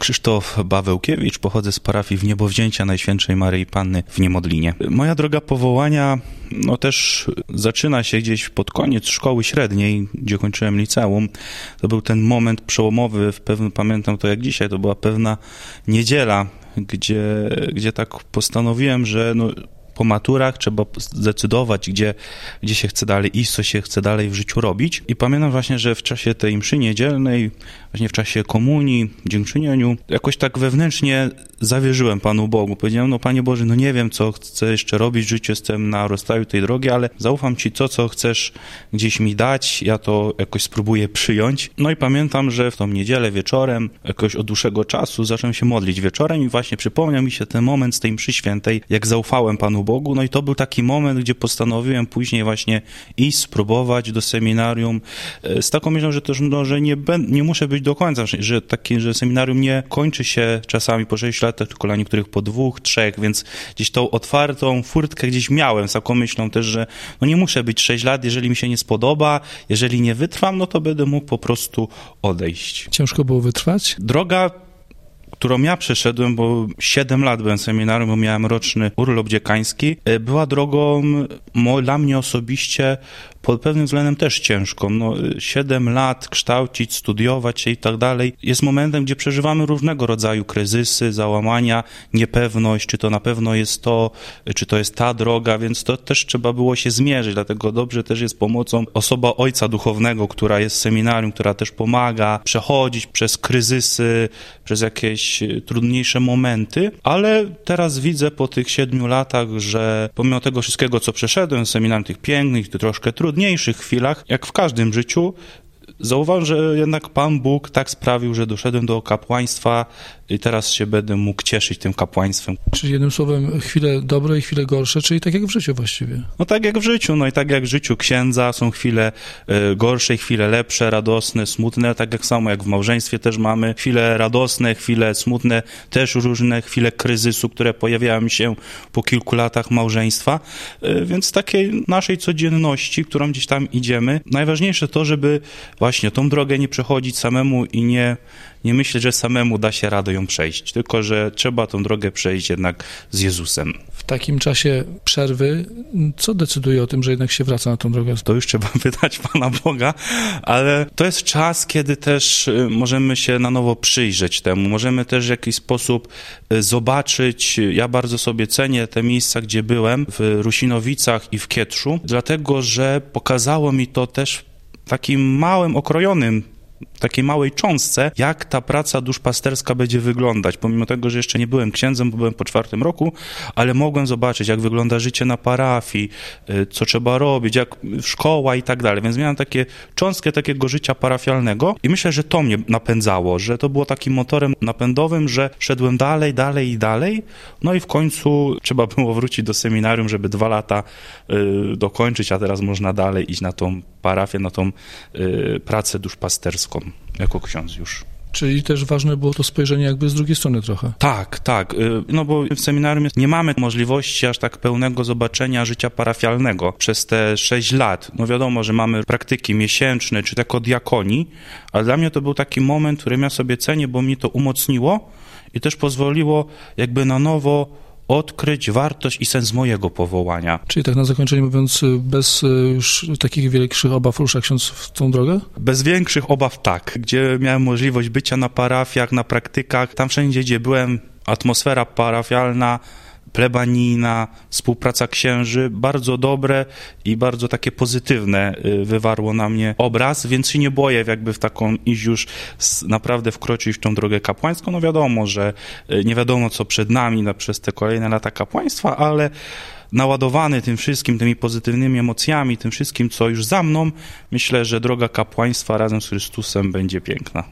Krzysztof Bawełkiewicz, pochodzę z parafii Wniebowzięcia Najświętszej Maryi Panny w Niemodlinie. Moja droga powołania też zaczyna się gdzieś pod koniec szkoły średniej, gdzie kończyłem liceum. To był ten moment przełomowy, pamiętam to jak dzisiaj, to była pewna niedziela, gdzie tak postanowiłem, że po maturach trzeba zdecydować, gdzie się chce dalej iść, co się chce dalej w życiu robić. I pamiętam właśnie, że w czasie tej mszy niedzielnej, właśnie w czasie komunii, dziękczynieniu, jakoś tak wewnętrznie zawierzyłem Panu Bogu. Powiedziałem, Panie Boże, nie wiem, co chcę jeszcze robić w życiu, jestem na rozstaju tej drogi, ale zaufam Ci co chcesz gdzieś mi dać, ja to jakoś spróbuję przyjąć. I pamiętam, że w tą niedzielę wieczorem, jakoś od dłuższego czasu zacząłem się modlić wieczorem i właśnie przypomniał mi się ten moment z tej mszy świętej, jak zaufałem Panu Bogu. I to był taki moment, gdzie postanowiłem później właśnie iść, spróbować do seminarium z taką myślą, że też, że nie muszę być do końca, że seminarium nie kończy się czasami po 6 latach, tylko dla niektórych po 2, 3, więc gdzieś tą otwartą furtkę gdzieś miałem z taką myślą też, że nie muszę być 6 lat, jeżeli mi się nie spodoba, jeżeli nie wytrwam, to będę mógł po prostu odejść. Ciężko było wytrwać? Droga, którą ja przeszedłem, bo 7 lat byłem w seminarium, bo miałem roczny urlop dziekański, była drogą dla mnie osobiście pod pewnym względem też ciężką. 7 lat kształcić, studiować się i tak dalej jest momentem, gdzie przeżywamy różnego rodzaju kryzysy, załamania, niepewność, czy to na pewno jest to, czy to jest ta droga, więc to też trzeba było się zmierzyć, dlatego dobrze też jest pomocą osoba ojca duchownego, która jest w seminarium, która też pomaga przechodzić przez kryzysy, przez jakieś trudniejsze momenty, ale teraz widzę po tych 7 latach, że pomimo tego wszystkiego, co przeszedłem w seminarium, tych pięknych, troszkę trudniejszych chwilach, jak w każdym życiu, zauważyłem, że jednak Pan Bóg tak sprawił, że doszedłem do kapłaństwa i teraz się będę mógł cieszyć tym kapłaństwem. Czyli jednym słowem chwile dobre i chwile gorsze, czyli tak jak w życiu właściwie. Tak jak w życiu, i tak jak w życiu księdza są chwile gorsze, chwile lepsze, radosne, smutne, tak jak samo jak w małżeństwie też mamy chwile radosne, chwile smutne, też różne chwile kryzysu, które pojawiają się po kilku latach małżeństwa, więc w takiej naszej codzienności, którą gdzieś tam idziemy, najważniejsze to, żeby właśnie tą drogę nie przechodzić samemu i nie myśleć, że samemu da się radę ją przejść, tylko że trzeba tą drogę przejść jednak z Jezusem. W takim czasie przerwy, co decyduje o tym, że jednak się wraca na tą drogę? To już trzeba pytać Pana Boga, ale to jest czas, kiedy też możemy się na nowo przyjrzeć temu, możemy też w jakiś sposób zobaczyć. Ja bardzo sobie cenię te miejsca, gdzie byłem, w Rusinowicach i w Kietrzu, dlatego, że pokazało mi to też takim małym, okrojonym, takiej małej cząstce, jak ta praca duszpasterska będzie wyglądać. Pomimo tego, że jeszcze nie byłem księdzem, bo byłem po 4 roku, ale mogłem zobaczyć, jak wygląda życie na parafii, co trzeba robić, jak szkoła i tak dalej. Więc miałem takie cząstkę takiego życia parafialnego i myślę, że to mnie napędzało, że to było takim motorem napędowym, że szedłem dalej i dalej. I w końcu trzeba było wrócić do seminarium, żeby 2 lata dokończyć, a teraz można dalej iść na tą parafię, na tą pracę duszpasterską. Jako ksiądz już. Czyli też ważne było to spojrzenie jakby z drugiej strony trochę. Tak. Bo w seminarium nie mamy możliwości aż tak pełnego zobaczenia życia parafialnego przez te 6 lat. Wiadomo, że mamy praktyki miesięczne, czy jako diakonii, ale dla mnie to był taki moment, który ja sobie cenię, bo mi to umocniło i też pozwoliło jakby na nowo odkryć wartość i sens mojego powołania. Czyli tak na zakończenie mówiąc, bez już takich większych obaw rusza ksiądz w tą drogę? Bez większych obaw tak. Gdzie miałem możliwość bycia na parafiach, na praktykach, tam wszędzie, gdzie byłem, atmosfera parafialna, plebanijna, współpraca księży, bardzo dobre i bardzo takie pozytywne wywarło na mnie obraz, więc się nie boję jakby w taką iść już naprawdę wkroczyć w tą drogę kapłańską. Wiadomo, że nie wiadomo co przed nami przez te kolejne lata kapłaństwa, ale naładowany tym wszystkim, tymi pozytywnymi emocjami, tym wszystkim, co już za mną, myślę, że droga kapłaństwa razem z Chrystusem będzie piękna.